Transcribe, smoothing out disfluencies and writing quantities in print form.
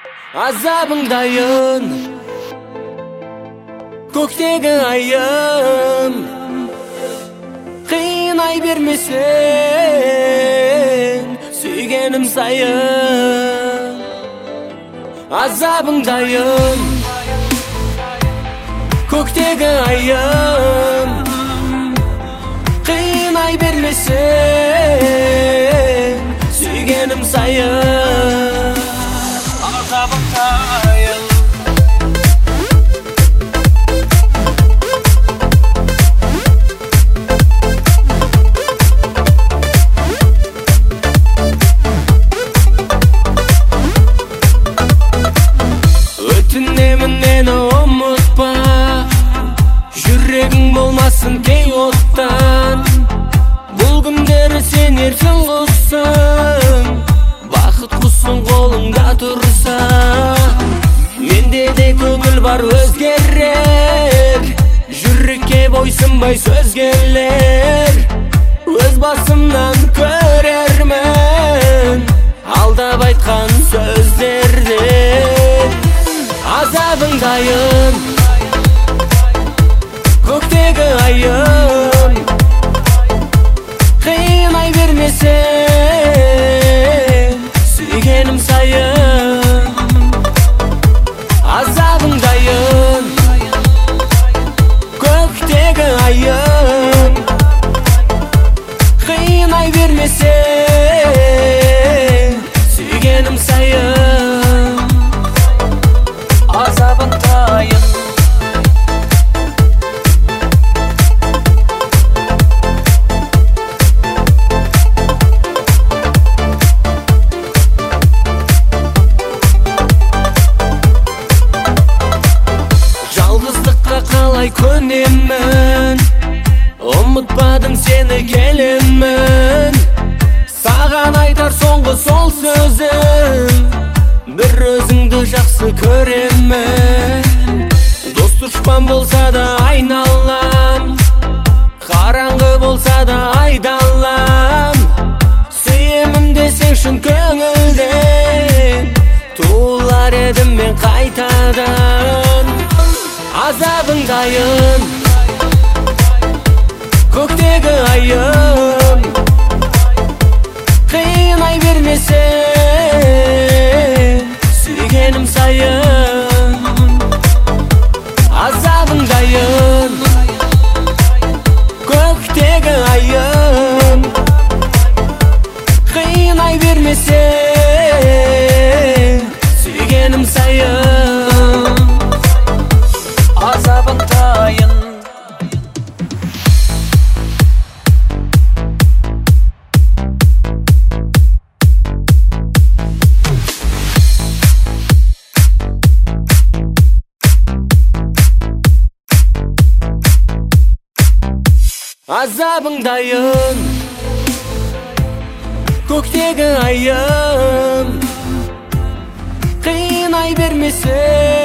Azabыңдайын көктегі айым, қинай бермесең сүйгенім сайын. Азабыңдайын көктегі айым, қинай бермесең сүйгенім сайын. Азабыңдайын өтінемін мені ұмытпа, жүрегің болмасын кей оттан. Бұл күндері сен ертең құссың, бақыт құссың қолыңда тұрса. Менде де көңіл бар өзгерер, жүрекке бойсынбай сөзгелер. Өз басымнан көрермін алдап айтқан сөздерден. Азабыңдайын көктегі айым, қинай бермесең сүйгенім сайын. Азабыңдайын көктегі айым, қинай бермесең сүйгенім сайын. Азабыңдайын жалғыздыққа қалай көнемін, ұмытпадым сені келемін. Саған айтар соңғы сол сөзім, бір өзіңді жақсы көремін. Дос дұшпан болса да айналам, қараңғы болса да айдалам. Сүйемін десең шын көңілден, туылар едім мен қайтадан. Азабыңдайын көктегі айым, қинай бермесең сүйгенім сайын. Азабыңдайын көктегі айым, қинай бермесең сүйгенім сайын. Азабыңдайын азабыңдайын көктегі айым, қинай бермесең